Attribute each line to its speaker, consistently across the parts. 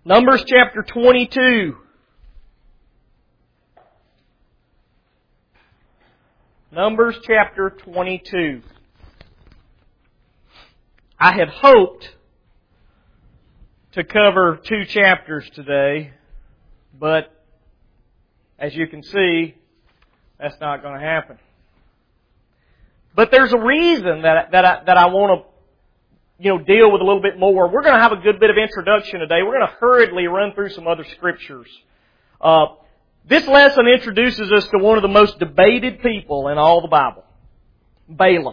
Speaker 1: Numbers chapter 22. Numbers chapter 22. I had hoped to cover 2 chapters today, but as you can see, that's not going to happen. But there's a reason that I want to deal with a little bit more. We're going to have a good bit of introduction today. We're going to hurriedly run through some other scriptures. This lesson introduces us to one of the most debated people in all the Bible. Balaam.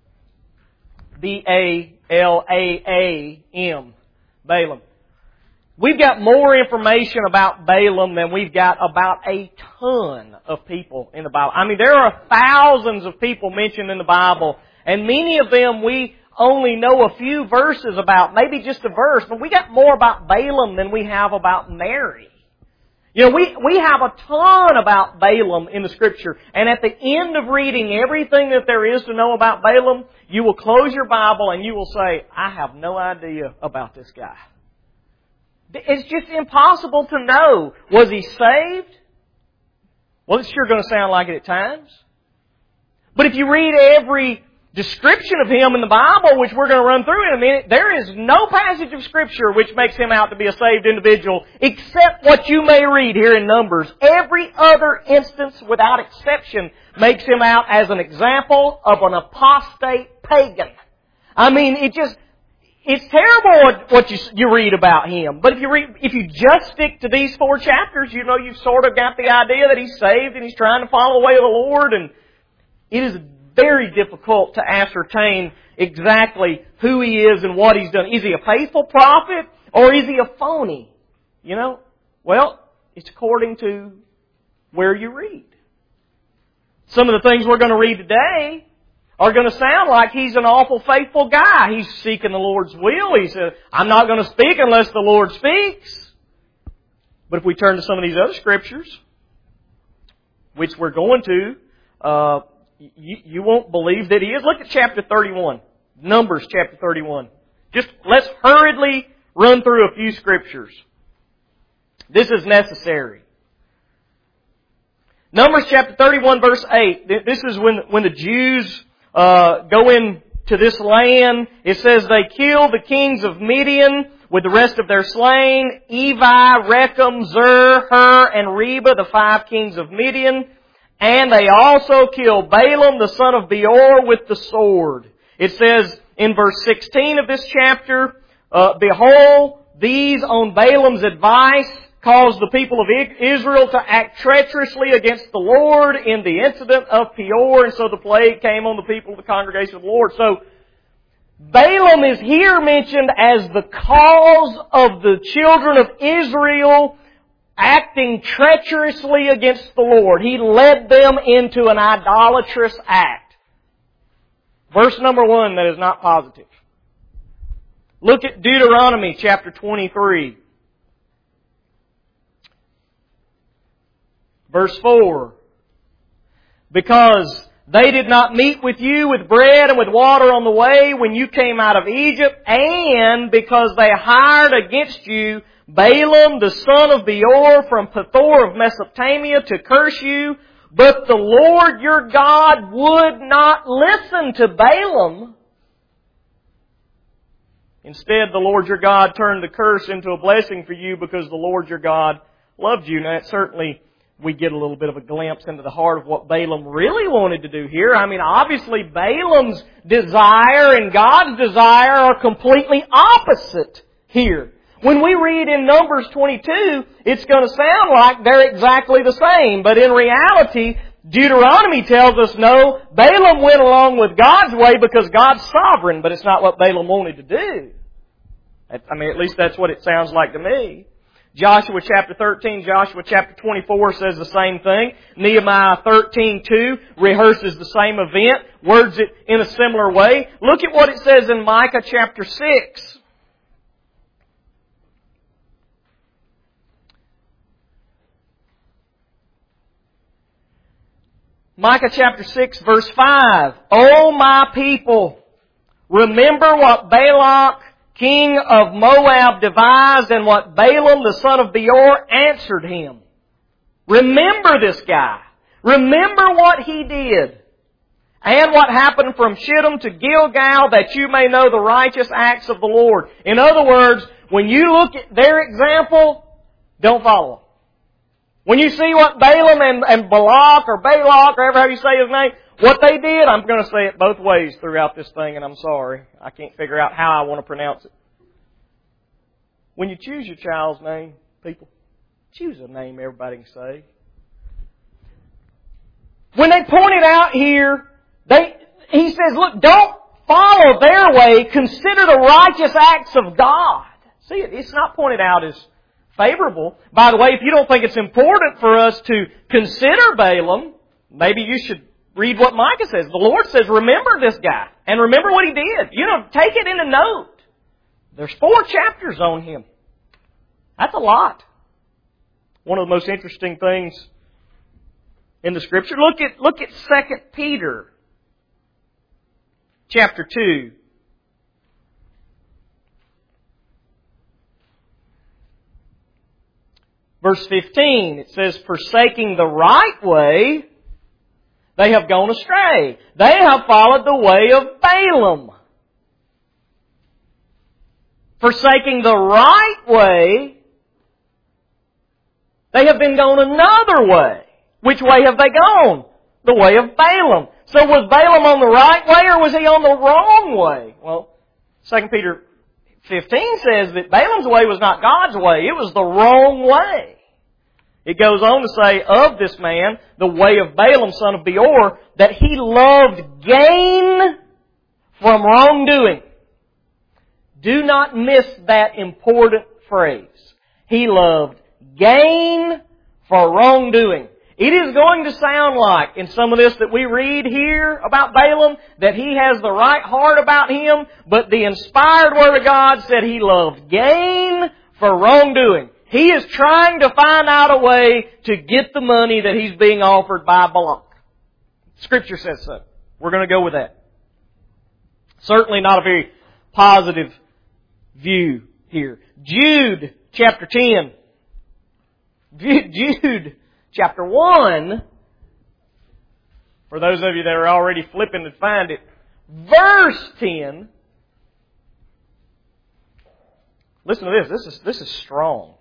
Speaker 1: B-A-L-A-A-M. Balaam. We've got more information about Balaam than we've got about a ton of people in the Bible. I mean, there are thousands of people mentioned in the Bible, and many of them we only know a few verses about, maybe just a verse, but we got more about Balaam than we have about Mary. We have a ton about Balaam in the Scripture, and at the end of reading everything that there is to know about Balaam, you will close your Bible and you will say, I have no idea about this guy. It's just impossible to know. Was he saved? Well, it's sure going to sound like it at times. But if you read every description of him in the Bible, which we're going to run through in a minute, there is no passage of Scripture which makes him out to be a saved individual, except what you may read here in Numbers. Every other instance, without exception, makes him out as an example of an apostate pagan. I mean, it's terrible what you read about him. But if you just stick to these 4 chapters, you've sort of got the idea that he's saved and he's trying to follow the way of the Lord, and it is very difficult to ascertain exactly who he is and what he's done. Is he a faithful prophet or is he a phony? Well, it's according to where you read. Some of the things we're going to read today are going to sound like he's an awful faithful guy. He's seeking the Lord's will. He says, I'm not going to speak unless the Lord speaks. But if we turn to some of these other scriptures, which we're going to, you won't believe that he is. Look at chapter 31. Numbers chapter 31. Let's hurriedly run through a few scriptures. This is necessary. Numbers chapter 31 verse 8. This is when the Jews go into this land. It says they killed the kings of Midian with the rest of their slain. Evi, Rechem, Zur, Hur, and Reba, the 5 kings of Midian. And they also killed Balaam, the son of Beor, with the sword. It says in verse 16 of this chapter, Behold, these on Balaam's advice caused the people of Israel to act treacherously against the Lord in the incident of Peor, and so the plague came on the people of the congregation of the Lord. So, Balaam is here mentioned as the cause of the children of Israel acting treacherously against the Lord. He led them into an idolatrous act. Verse number 1, that is not positive. Look at Deuteronomy chapter 23. Verse 4. Because they did not meet with you with bread and with water on the way when you came out of Egypt, and because they hired against you Balaam, the son of Beor, from Pethor of Mesopotamia to curse you, but the Lord your God would not listen to Balaam. Instead, the Lord your God turned the curse into a blessing for you because the Lord your God loved you. Now, certainly, we get a little bit of a glimpse into the heart of what Balaam really wanted to do here. I mean, obviously, Balaam's desire and God's desire are completely opposite here. When we read in Numbers 22, it's going to sound like they're exactly the same. But in reality, Deuteronomy tells us no, Balaam went along with God's way because God's sovereign, but it's not what Balaam wanted to do. I mean, at least that's what it sounds like to me. Joshua chapter 13, Joshua chapter 24 says the same thing. Nehemiah 13:2 rehearses the same event, words it in a similar way. Look at what it says in Micah chapter 6. Micah chapter 6 verse 5. O my people, remember what Balak, king of Moab, devised, and what Balaam, the son of Beor, answered him. Remember this guy. Remember what he did. And what happened from Shittim to Gilgal, that you may know the righteous acts of the Lord. In other words, when you look at their example, don't follow them. When you see what Balaam and Balak or however you say his name, what they did, I'm going to say it both ways throughout this thing, and I'm sorry. I can't figure out how I want to pronounce it. When you choose your child's name, people, choose a name everybody can say. When they pointed out here, he says, look, don't follow their way. Consider the righteous acts of God. See, it's not pointed out as favorable. By the way, if you don't think it's important for us to consider Balaam, maybe you should read what Micah says. The Lord says, remember this guy. And remember what he did. Take it in a note. There's 4 chapters on him. That's a lot. One of the most interesting things in the Scripture. Look at 2 Peter chapter 2. Verse 15, it says, forsaking the right way, they have gone astray. They have followed the way of Balaam. Forsaking the right way, they have been gone another way. Which way have they gone? The way of Balaam. So was Balaam on the right way or was he on the wrong way? Well, 2 Peter 15 says that Balaam's way was not God's way. It was the wrong way. It goes on to say of this man, the way of Balaam, son of Beor, that he loved gain from wrongdoing. Do not miss that important phrase. He loved gain for wrongdoing. It is going to sound like, in some of this that we read here about Balaam, that he has the right heart about him, but the inspired Word of God said he loved gain for wrongdoing. He is trying to find out a way to get the money that he's being offered by Balak. Scripture says so. We're going to go with that. Certainly not a very positive view here. Jude chapter 10. Jude chapter 1, for those of you that are already flipping to find it, verse 10. Listen to this. This is strong.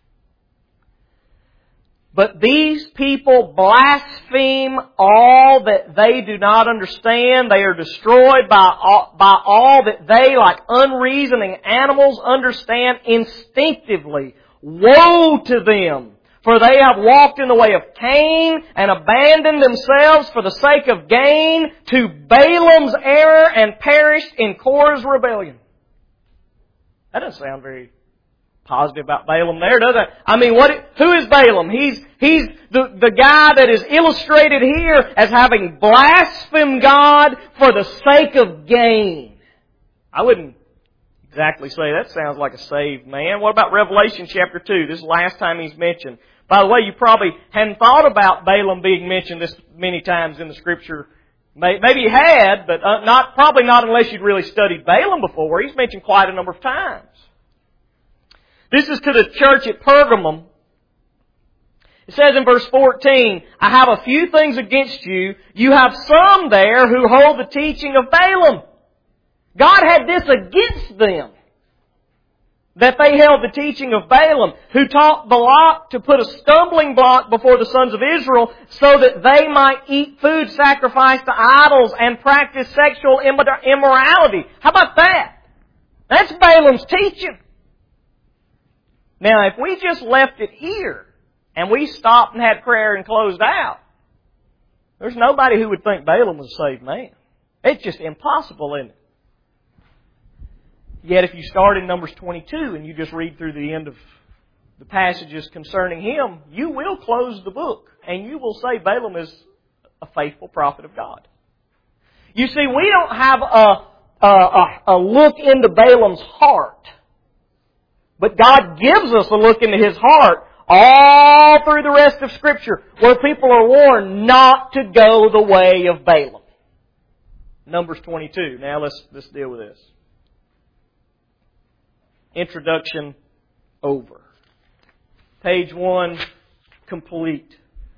Speaker 1: But these people blaspheme all that they do not understand. They are destroyed by all that they, like unreasoning animals, understand instinctively. Woe to them! For they have walked in the way of Cain and abandoned themselves for the sake of gain to Balaam's error and perished in Korah's rebellion. That doesn't sound very positive about Balaam there, does it? I mean, who is Balaam? He's the guy that is illustrated here as having blasphemed God for the sake of gain. I wouldn't exactly say that sounds like a saved man. What about Revelation chapter 2? This is the last time he's mentioned. By the way, you probably hadn't thought about Balaam being mentioned this many times in the Scripture. Maybe you had, but probably not unless you'd really studied Balaam before. He's mentioned quite a number of times. This is to the church at Pergamum. It says in verse 14, I have a few things against you. You have some there who hold the teaching of Balaam. God had this against them, that they held the teaching of Balaam, who taught Balak to put a stumbling block before the sons of Israel so that they might eat food sacrificed to idols and practice sexual immorality. How about that? That's Balaam's teaching. Now, if we just left it here and we stopped and had prayer and closed out, there's nobody who would think Balaam was a saved man. It's just impossible, isn't it? Yet if you start in Numbers 22 and you just read through the end of the passages concerning him, you will close the book and you will say Balaam is a faithful prophet of God. You see, we don't have a look into Balaam's heart, but God gives us a look into his heart all through the rest of Scripture, where people are warned not to go the way of Balaam. Numbers 22. Now let's deal with this. Introduction over. Page 1, complete.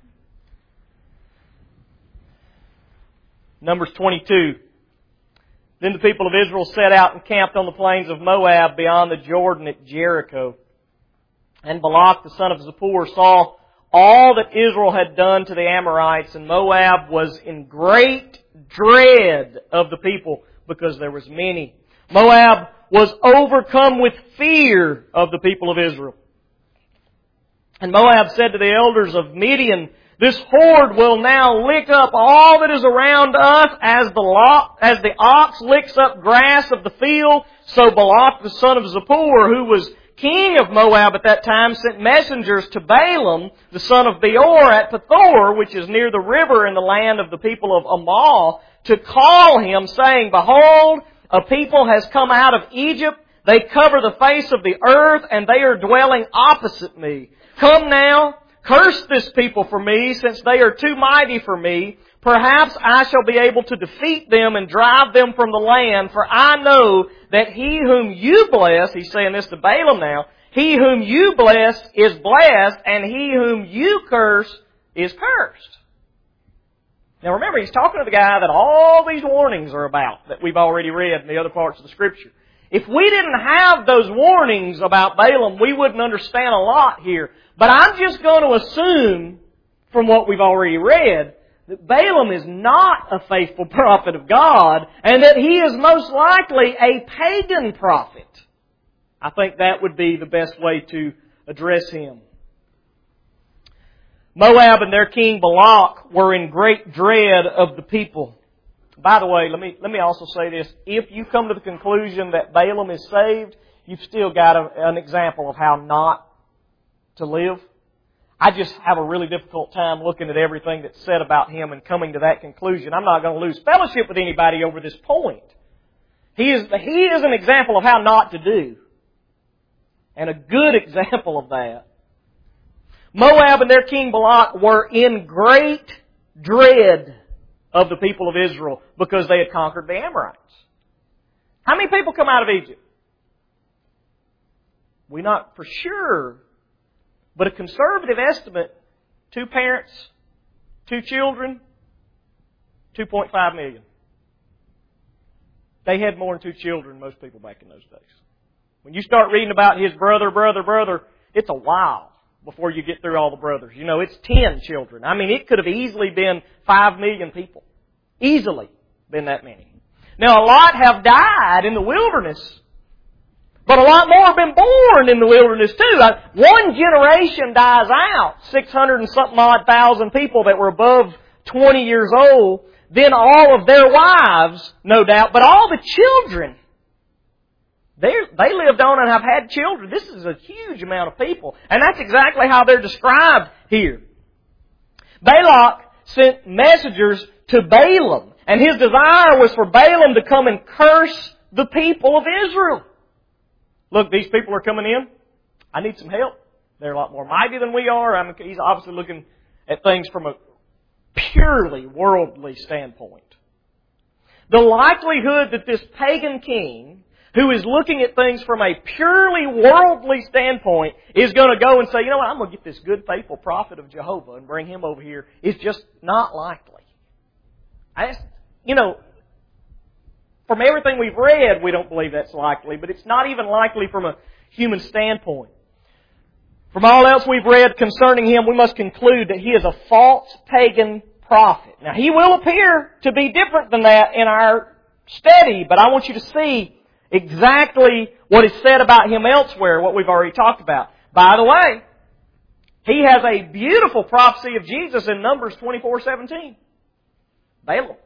Speaker 1: Numbers 22. Then the people of Israel set out and camped on the plains of Moab beyond the Jordan at Jericho. And Balak the son of Zippor saw all that Israel had done to the Amorites, and Moab was in great dread of the people because there was many. Moab was overcome with fear of the people of Israel. And Moab said to the elders of Midian, "This horde will now lick up all that is around us as the ox licks up grass of the field." So Balak the son of Zippor, who was king of Moab at that time, sent messengers to Balaam the son of Beor at Pethor, which is near the river in the land of the people of Amal, to call him, saying, "Behold, a people has come out of Egypt. They cover the face of the earth, and they are dwelling opposite me. Come now, curse this people for me, since they are too mighty for me. Perhaps I shall be able to defeat them and drive them from the land, for I know that he whom you bless," he's saying this to Balaam now, "he whom you bless is blessed, and he whom you curse is cursed." Now remember, he's talking to the guy that all these warnings are about, that we've already read in the other parts of the Scripture. If we didn't have those warnings about Balaam, we wouldn't understand a lot here. But I'm just going to assume, from what we've already read, that Balaam is not a faithful prophet of God, and that he is most likely a pagan prophet. I think that would be the best way to address him. Moab and their king Balak were in great dread of the people. By the way, let me also say this. If you come to the conclusion that Balaam is saved, you've still got an example of how not to live. I just have a really difficult time looking at everything that's said about him and coming to that conclusion. I'm not going to lose fellowship with anybody over this point. He is an example of how not to do. And a good example of that. Moab and their king Balak were in great dread of the people of Israel because they had conquered the Amorites. How many people come out of Egypt? We're not for sure, but a conservative estimate, 2 parents, 2 children, 2.5 million. They had more than 2 children than most people back in those days. When you start reading about his brother, it's a while before you get through all the brothers. You know, it's 10 children. I mean, it could have easily been 5 million people. Easily been that many. Now, a lot have died in the wilderness, but a lot more have been born in the wilderness too. One generation dies out, 600 and something odd thousand people that were above 20 years old. Then all of their wives, no doubt, but all the children, they lived on and have had children. This is a huge amount of people. And that's exactly how they're described here. Balak sent messengers to Balaam, and his desire was for Balaam to come and curse the people of Israel. Look, these people are coming in. I need some help. They're a lot more mighty than we are. He's obviously looking at things from a purely worldly standpoint. The likelihood that this pagan king, who is looking at things from a purely worldly standpoint, is going to go and say, "You know what, I'm going to get this good, faithful prophet of Jehovah and bring him over here," is just not likely. From everything we've read, we don't believe that's likely, but it's not even likely from a human standpoint. From all else we've read concerning him, we must conclude that he is a false pagan prophet. Now, he will appear to be different than that in our study, but I want you to see exactly what is said about him elsewhere, what we've already talked about. By the way, he has a beautiful prophecy of Jesus in Numbers 24:17. Balaam.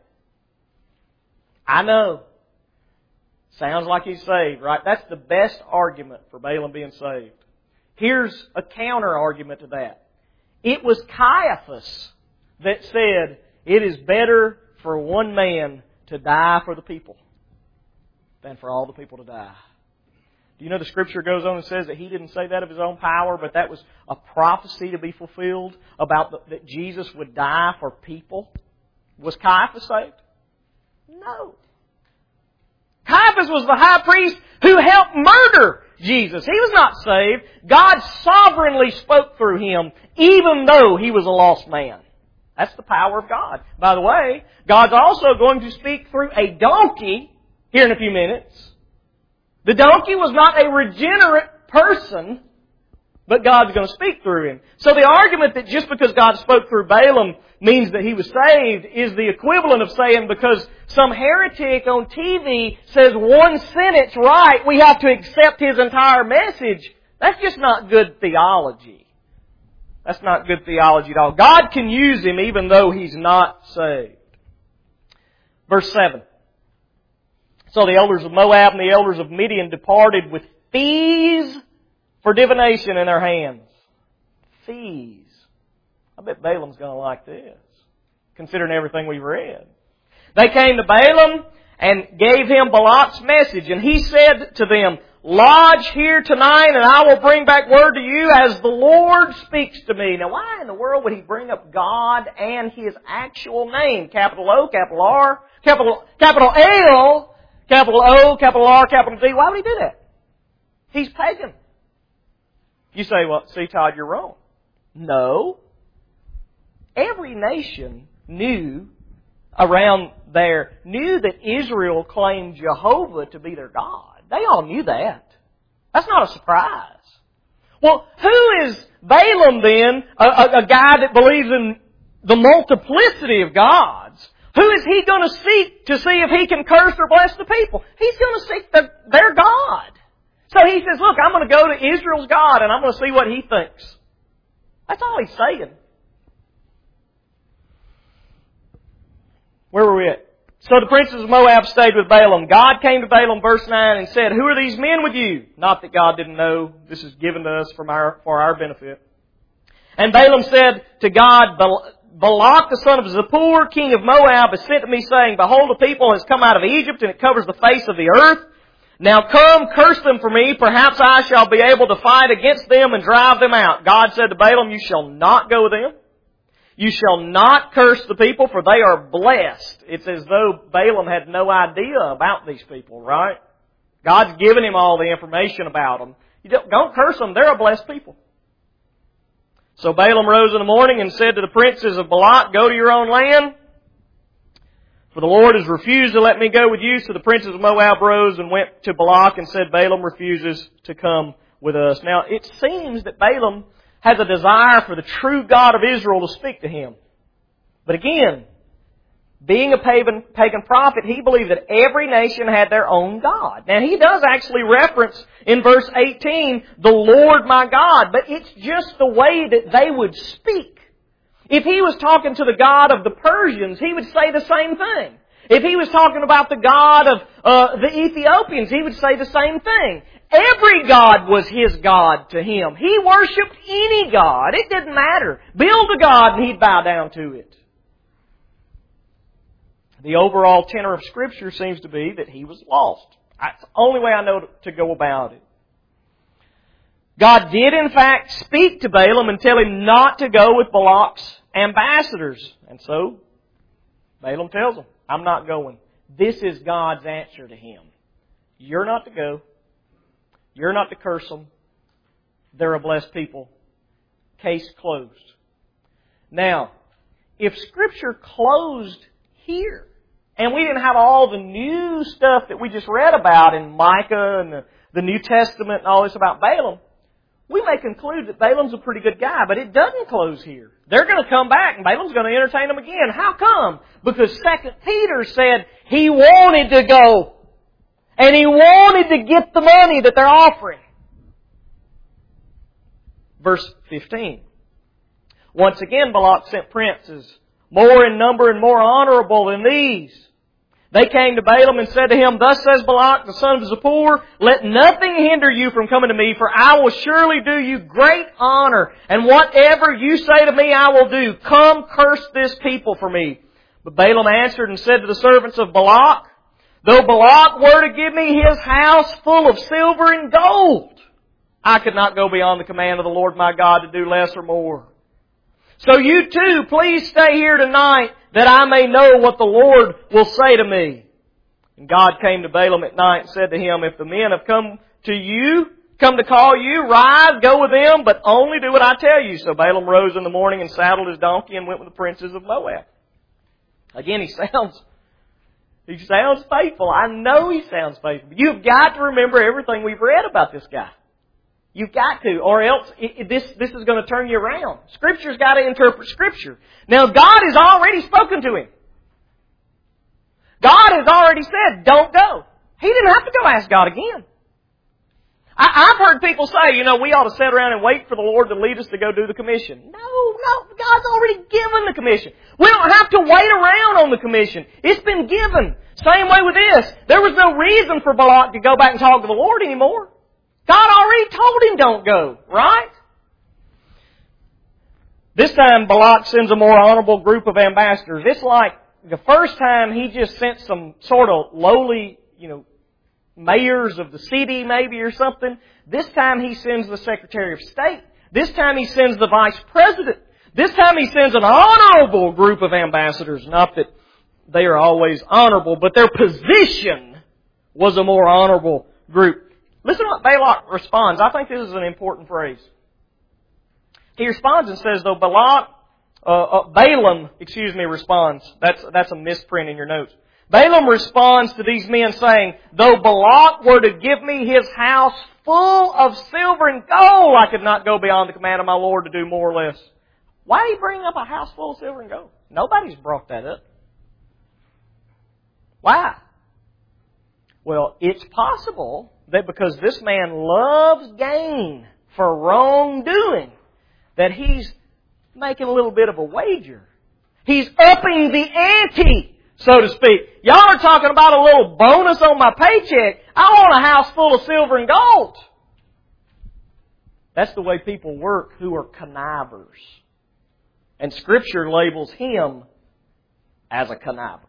Speaker 1: I know. Sounds like he's saved, right? That's the best argument for Balaam being saved. Here's a counter argument to that. It was Caiaphas that said, "It is better for one man to die for the people than for all the people to die." Do you know the Scripture goes on and says that he didn't say that of his own power, but that was a prophecy to be fulfilled about that Jesus would die for people? Was Caiaphas saved? No. Caiaphas was the high priest who helped murder Jesus. He was not saved. God sovereignly spoke through him, even though he was a lost man. That's the power of God. By the way, God's also going to speak through a donkey here in a few minutes. The donkey was not a regenerate person, but God's going to speak through him. So the argument that just because God spoke through Balaam means that he was saved is the equivalent of saying because some heretic on TV says one sentence right, we have to accept his entire message. That's just not good theology. That's not good theology at all. God can use him even though he's not saved. Verse 7. So the elders of Moab and the elders of Midian departed with fees for divination in their hands. Fees. I bet Balaam's going to like this, considering everything we've read. They came to Balaam and gave him Balak's message, and he said to them, "Lodge here tonight, and I will bring back word to you as the Lord speaks to me." Now, why in the world would he bring up God and His actual name? Capital O, capital R, capital L, capital O, capital R, capital D. Why would he do that? He's pagan. You say, well, see, Todd, you're wrong. No. Every nation knew that Israel claimed Jehovah to be their God. They all knew that. That's not a surprise. Well, who is Balaam then, a guy that believes in the multiplicity of gods? Who is he going to seek to see if he can curse or bless the people? He's going to seek their God. So he says, look, I'm going to go to Israel's God and I'm going to see what he thinks. That's all he's saying. Where were we at? So the princes of Moab stayed with Balaam. God came to Balaam, verse 9, and said, "Who are these men with you?" Not that God didn't know. This is given to us for our benefit. And Balaam said to God, "Balak the son of Zippor, king of Moab, has sent to me, saying, Behold, the people has come out of Egypt, and it covers the face of the earth. Now come, curse them for me. Perhaps I shall be able to fight against them and drive them out." God said to Balaam, "You shall not go with them. You shall not curse the people, for they are blessed." It's as though Balaam had no idea about these people, right? God's given him all the information about them. You don't curse them. They're a blessed people. So Balaam rose in the morning and said to the princes of Balak, "Go to your own land, for the Lord has refused to let me go with you." So the princes of Moab rose and went to Balak and said, "Balaam refuses to come with us." Now, it seems that Balaam has a desire for the true God of Israel to speak to him. But again, being a pagan prophet, he believed that every nation had their own God. Now, he does actually reference in verse 18, "the Lord my God," but it's just the way that they would speak. If he was talking to the God of the Persians, he would say the same thing. If he was talking about the God of the Ethiopians, he would say the same thing. Every God was his God to him. He worshipped any God. It didn't matter. Build a God and he'd bow down to it. The overall tenor of Scripture seems to be that he was lost. That's the only way I know to go about it. God did in fact speak to Balaam and tell him not to go with Balak's ambassadors. And so Balaam tells him, "I'm not going." This is God's answer to him. You're not to go. You're not to curse them. They're a blessed people. Case closed. Now, if Scripture closed here, and we didn't have all the new stuff that we just read about in Micah and the New Testament and all this about Balaam, we may conclude that Balaam's a pretty good guy, but it doesn't close here. They're going to come back and Balaam's going to entertain them again. How come? Because 2 Peter said he wanted to go. And he wanted to get the money that they're offering. Verse 15. Once again, Balak sent princes, more in number and more honorable than these. They came to Balaam and said to him, "Thus says Balak, the son of Zippor, let nothing hinder you from coming to me, for I will surely do you great honor, and whatever you say to me I will do. Come, curse this people for me." But Balaam answered and said to the servants of Balak, "Though Balak were to give me his house full of silver and gold, I could not go beyond the command of the Lord my God to do less or more. So you too, please stay here tonight, that I may know what the Lord will say to me." And God came to Balaam at night and said to him, "If the men have come to you come to call you. Rise, go with them, but only do what I tell you. So Balaam rose in the morning and saddled his donkey and went with the princes of Moab. Again, he sounds faithful. I know he sounds faithful. You've got to remember everything we've read about this guy. You've got to, or else this is going to turn you around. Scripture's got to interpret Scripture. Now, God has already spoken to him. God has already said, don't go. He didn't have to go ask God again. I've heard people say, we ought to sit around and wait for the Lord to lead us to go do the commission. No, God's already given the commission. We don't have to wait around on the commission. It's been given. Same way with this. There was no reason for Balak to go back and talk to the Lord anymore. God already told him don't go, right? This time Balak sends a more honorable group of ambassadors. It's like the first time he just sent some sort of lowly, mayors of the city maybe or something. This time he sends the Secretary of State. This time he sends the Vice President. This time he sends an honorable group of ambassadors. Not that they are always honorable, but their position was a more honorable group. Listen to what Balak responds. I think this is an important phrase. He responds and says, though Balaam responds. That's a misprint in your notes. Balaam responds to these men saying, though Balak were to give me his house full of silver and gold, I could not go beyond the command of my Lord to do more or less. Why did he bring up a house full of silver and gold? Nobody's brought that up. Why? Well, it's possible that because this man loves gain for wrongdoing, that he's making a little bit of a wager. He's upping the ante, so to speak. Y'all are talking about a little bonus on my paycheck. I want a house full of silver and gold. That's the way people work who are connivers. And Scripture labels him as a conniver.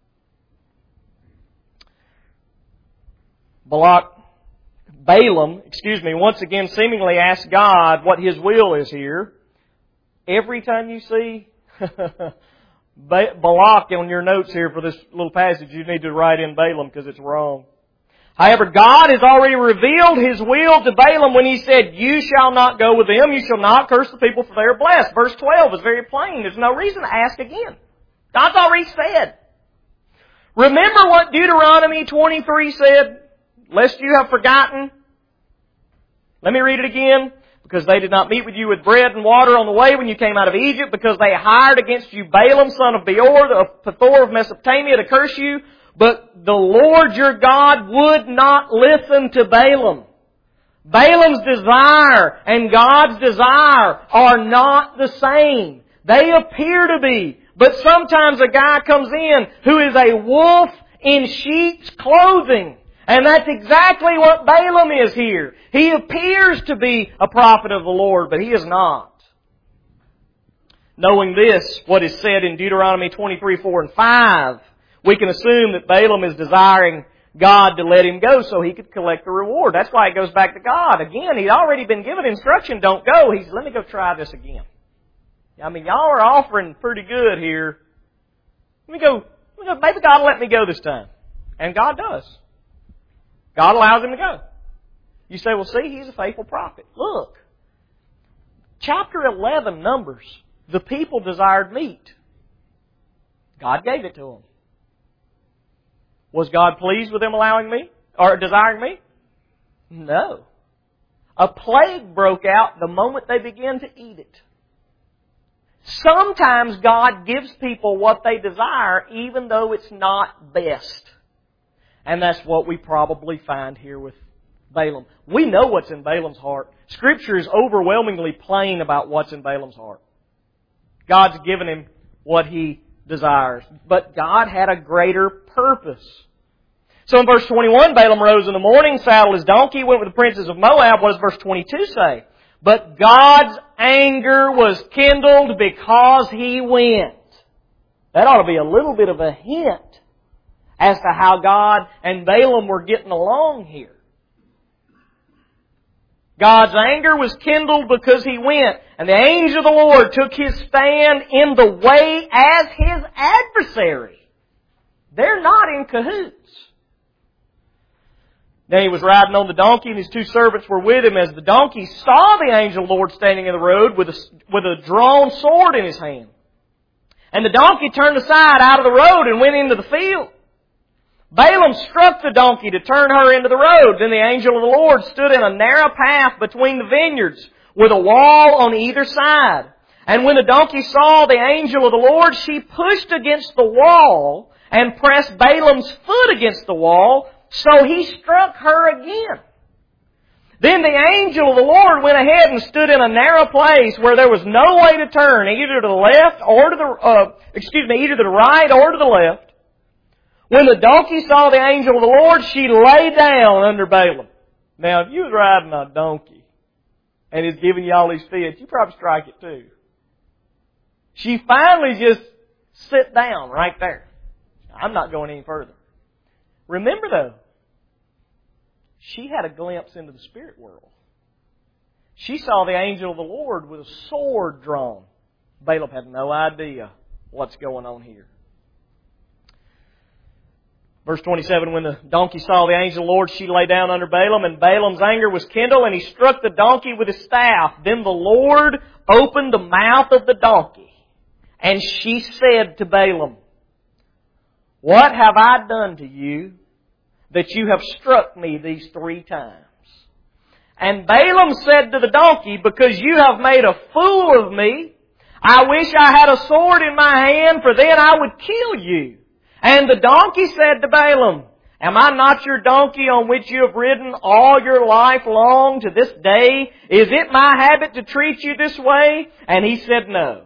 Speaker 1: Balaam, once again seemingly asked God what His will is here. Every time you see Balak on your notes here for this little passage, you need to write in Balaam because it's wrong. However, God has already revealed His will to Balaam when He said, you shall not go with them, you shall not curse the people for they are blessed. Verse 12 is very plain. There's no reason to ask again. God's already said. Remember what Deuteronomy 23 said? Lest you have forgotten. Let me read it again. Because they did not meet with you with bread and water on the way when you came out of Egypt, because they hired against you Balaam, son of Beor, the Pethor of Mesopotamia, to curse you. But the Lord your God would not listen to Balaam. Balaam's desire and God's desire are not the same. They appear to be. But sometimes a guy comes in who is a wolf in sheep's clothing. And that's exactly what Balaam is here. He appears to be a prophet of the Lord, but he is not. Knowing this, what is said in Deuteronomy 23, 4 and 5, we can assume that Balaam is desiring God to let him go so he could collect the reward. That's why he goes back to God. Again, he'd already been given instruction, don't go. He says, let me go try this again. Y'all are offering pretty good here. Let me go. Maybe God will let me go this time. And God does. God allows him to go. You say, well, see, he's a faithful prophet. Look, chapter 11, Numbers, the people desired meat. God gave it to them. Was God pleased with them allowing me or desiring meat? No. A plague broke out the moment they began to eat it. Sometimes God gives people what they desire even though it's not best. And that's what we probably find here with Balaam. We know what's in Balaam's heart. Scripture is overwhelmingly plain about what's in Balaam's heart. God's given him what he desires. But God had a greater purpose. So in verse 21, Balaam rose in the morning, saddled his donkey, went with the princes of Moab. What does verse 22 say? But God's anger was kindled because he went. That ought to be a little bit of a hint as to how God and Balaam were getting along here. God's anger was kindled because he went, and the angel of the Lord took his stand in the way as his adversary. They're not in cahoots. Now he was riding on the donkey, and his two servants were with him. As the donkey saw the angel of the Lord standing in the road with a drawn sword in his hand. And the donkey turned aside out of the road and went into the field. Balaam struck the donkey to turn her into the road. Then the angel of the Lord stood in a narrow path between the vineyards, with a wall on either side. And when the donkey saw the angel of the Lord, she pushed against the wall and pressed Balaam's foot against the wall, so he struck her again. Then the angel of the Lord went ahead and stood in a narrow place where there was no way to turn, either to the left or to either to the right or to the left. When the donkey saw the angel of the Lord, she lay down under Balaam. Now, if you was riding a donkey and it's giving you all these fits, you'd probably strike it too. She finally just sit down right there. I'm not going any further. Remember though, she had a glimpse into the spirit world. She saw the angel of the Lord with a sword drawn. Balaam had no idea what's going on here. Verse 27, when the donkey saw the angel of the Lord, she lay down under Balaam, and Balaam's anger was kindled, and he struck the donkey with his staff. Then the Lord opened the mouth of the donkey, and she said to Balaam, "What have I done to you that you have struck me these 3 times?" And Balaam said to the donkey, "Because you have made a fool of me, I wish I had a sword in my hand, for then I would kill you." And the donkey said to Balaam, "Am I not your donkey on which you have ridden all your life long to this day? Is it my habit to treat you this way?" And he said, "No."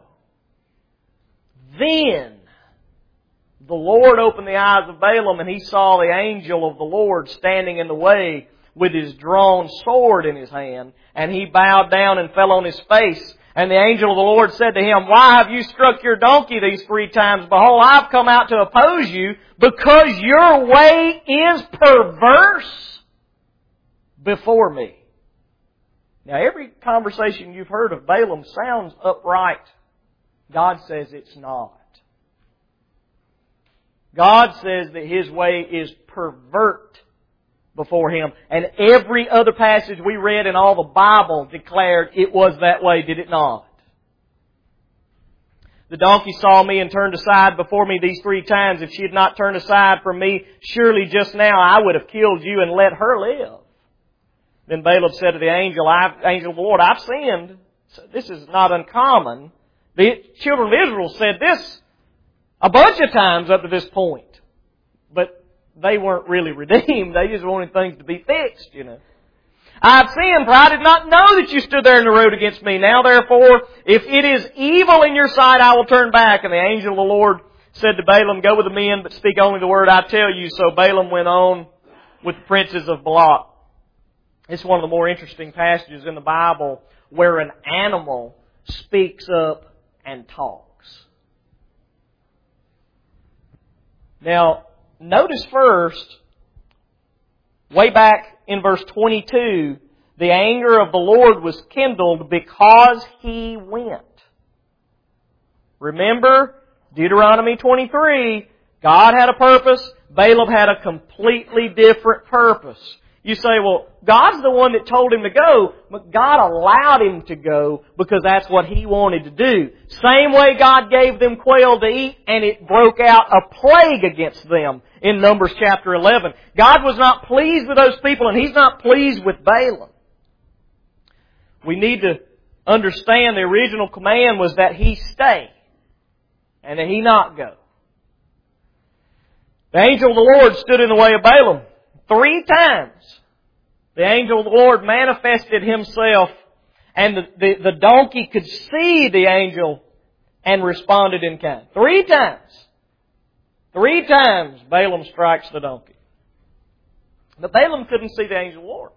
Speaker 1: Then the Lord opened the eyes of Balaam, and he saw the angel of the Lord standing in the way with his drawn sword in his hand. And he bowed down and fell on his face. And the angel of the Lord said to him, "Why have you struck your donkey these 3 times? Behold, I've come out to oppose you, because your way is perverse before me." Now, every conversation you've heard of Balaam sounds upright. God says it's not. God says that his way is pervert before him. And every other passage we read in all the Bible declared it was that way, did it not? The donkey saw me and turned aside before me these 3 times. If she had not turned aside from me, surely just now I would have killed you and let her live. Then Balaam said to the angel of the Lord, "I've sinned." So this is not uncommon. The children of Israel said this a bunch of times up to this point. But they weren't really redeemed. They just wanted things to be fixed, you know. "I've sinned, for I did not know that you stood there in the road against me. Now therefore, if it is evil in your sight, I will turn back." And the angel of the Lord said to Balaam, "Go with the men, but speak only the word I tell you." So Balaam went on with the princes of Balak. It's one of the more interesting passages in the Bible where an animal speaks up and talks. Now, notice first, way back in verse 22, the anger of the Lord was kindled because he went. Remember, Deuteronomy 23, God had a purpose, Balaam had a completely different purpose. You say, well, God's the one that told him to go, but God allowed him to go because that's what He wanted to do. Same way God gave them quail to eat and it broke out a plague against them in Numbers chapter 11. God was not pleased with those people and He's not pleased with Balaam. We need to understand the original command was that he stay and that he not go. The angel of the Lord stood in the way of Balaam 3 times. The angel of the Lord manifested himself and the donkey could see the angel and responded in kind. 3 times. 3 times Balaam strikes the donkey. But Balaam couldn't see the angel of the Lord.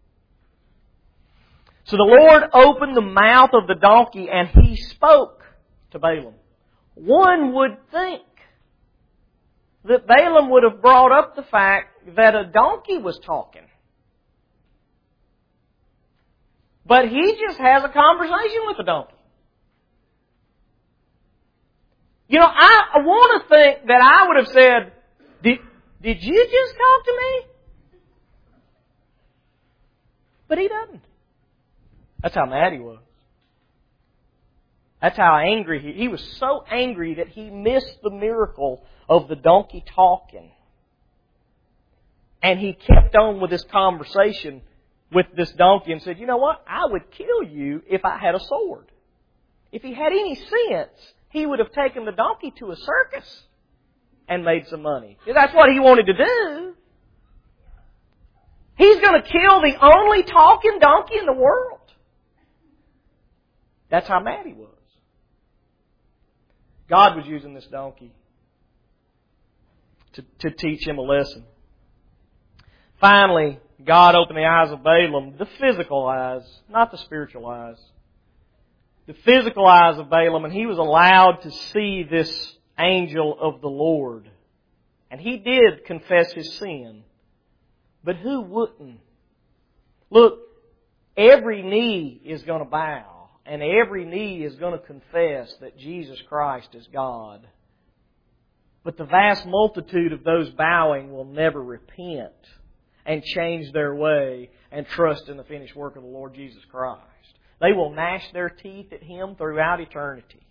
Speaker 1: So the Lord opened the mouth of the donkey and He spoke to Balaam. One would think that Balaam would have brought up the fact that a donkey was talking. But he just has a conversation with the donkey. You know, I want to think that I would have said, Did you just talk to me? But he doesn't. That's how mad he was. That's how angry he was. So angry that he missed the miracle of the donkey talking. And he kept on with this conversation with this donkey and said, you know what? I would kill you if I had a sword. If he had any sense, he would have taken the donkey to a circus and made some money. That's what he wanted to do. He's going to kill the only talking donkey in the world. That's how mad he was. God was using this donkey to teach him a lesson. Finally, God opened the eyes of Balaam, the physical eyes, not the spiritual eyes. The physical eyes of Balaam, and he was allowed to see this angel of the Lord. And he did confess his sin. But who wouldn't? Look, every knee is going to bow, and every knee is going to confess that Jesus Christ is God. But the vast multitude of those bowing will never repent and change their way and trust in the finished work of the Lord Jesus Christ. They will gnash their teeth at Him throughout eternity.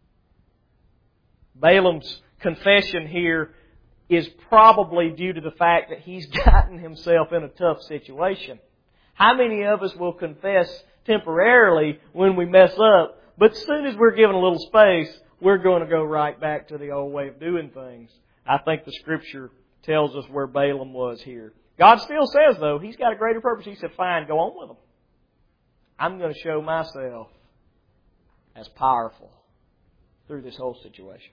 Speaker 1: Balaam's confession here is probably due to the fact that he's gotten himself in a tough situation. How many of us will confess temporarily when we mess up, but as soon as we're given a little space, we're going to go right back to the old way of doing things? I think the Scripture tells us where Balaam was here. God still says, though, He's got a greater purpose. He said, fine, go on with them. I'm going to show myself as powerful through this whole situation.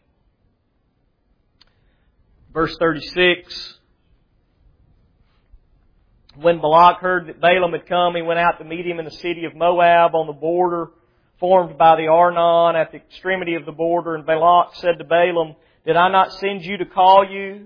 Speaker 1: Verse 36, when Balak heard that Balaam had come, he went out to meet him in the city of Moab on the border formed by the Arnon at the extremity of the border. And Balak said to Balaam, did I not send you to call you?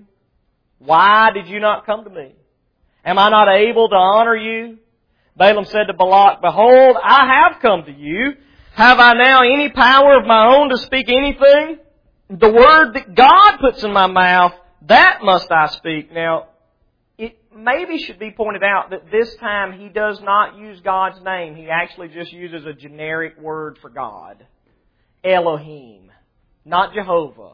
Speaker 1: Why did you not come to me? Am I not able to honor you? Balaam said to Balak, behold, I have come to you. Have I now any power of my own to speak anything? The word that God puts in my mouth, that must I speak. Now, it maybe should be pointed out that this time he does not use God's name. He actually just uses a generic word for God. Elohim, not Jehovah.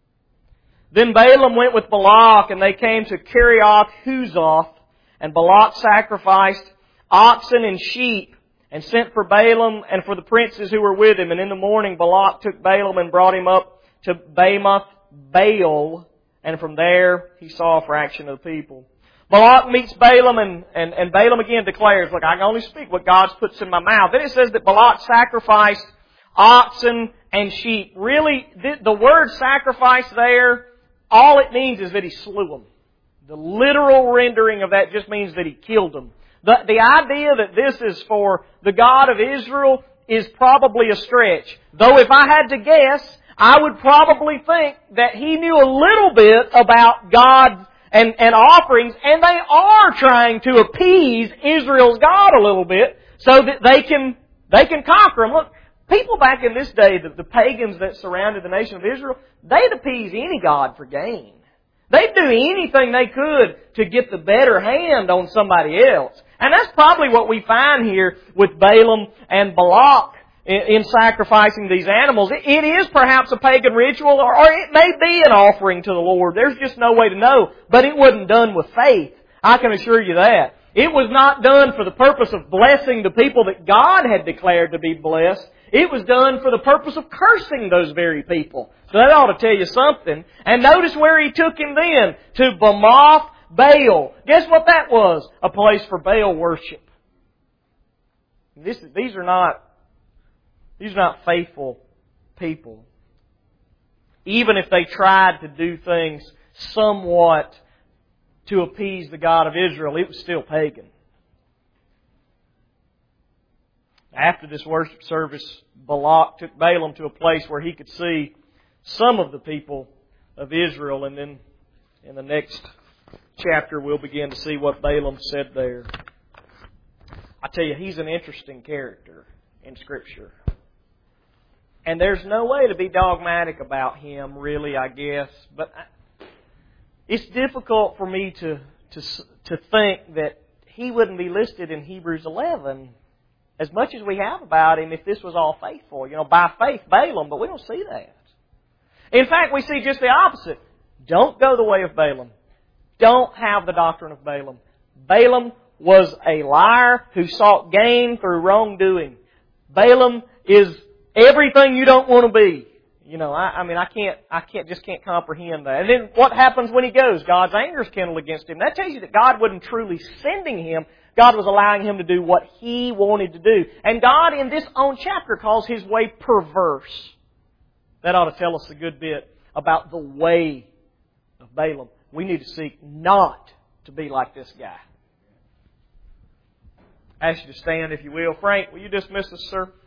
Speaker 1: Then Balaam went with Balak, and they came to Kerioth Huzoth, and Balak sacrificed oxen and sheep, and sent for Balaam and for the princes who were with him. And in the morning Balak took Balaam and brought him up to Bamoth Baal, and from there he saw a fraction of the people. Balak meets Balaam, and Balaam again declares, look, I can only speak what God puts in my mouth. Then it says that Balak sacrificed oxen and sheep. Really, the word sacrifice there, all it means is that he slew them. The literal rendering of that just means that he killed them. The idea that this is for the God of Israel is probably a stretch. Though if I had to guess, I would probably think that he knew a little bit about God and offerings, and they are trying to appease Israel's God a little bit so that they can conquer them. Look, people back in this day, the pagans that surrounded the nation of Israel, they'd appease any God for gain. They'd do anything they could to get the better hand on somebody else. And that's probably what we find here with Balaam and Balak in sacrificing these animals. It is perhaps a pagan ritual, or it may be an offering to the Lord. There's just no way to know. But it wasn't done with faith. I can assure you that. It was not done for the purpose of blessing the people that God had declared to be blessed. It was done for the purpose of cursing those very people. So that ought to tell you something. And notice where he took him then. To Bamoth Baal. Guess what that was? A place for Baal worship. These are not faithful people. Even if they tried to do things somewhat to appease the God of Israel, it was still pagan. After this worship service, Balak took Balaam to a place where he could see some of the people of Israel. And then in the next chapter, we'll begin to see what Balaam said there. I tell you, he's an interesting character in Scripture. And there's no way to be dogmatic about him, really, I guess. But it's difficult for me to think that he wouldn't be listed in Hebrews 11 as much as we have about him if this was all faithful. You know, by faith, Balaam, but we don't see that. In fact, we see just the opposite. Don't go the way of Balaam. Don't have the doctrine of Balaam. Balaam was a liar who sought gain through wrongdoing. Balaam is everything you don't want to be. You know, I can't comprehend that. And then what happens when he goes? God's anger is kindled against him. That tells you that God wasn't truly sending him. God was allowing him to do what he wanted to do. And God, in this own chapter, calls his way perverse. That ought to tell us a good bit about the way of Balaam. We need to seek not to be like this guy. I ask you to stand, if you will. Frank, will you dismiss us, sir?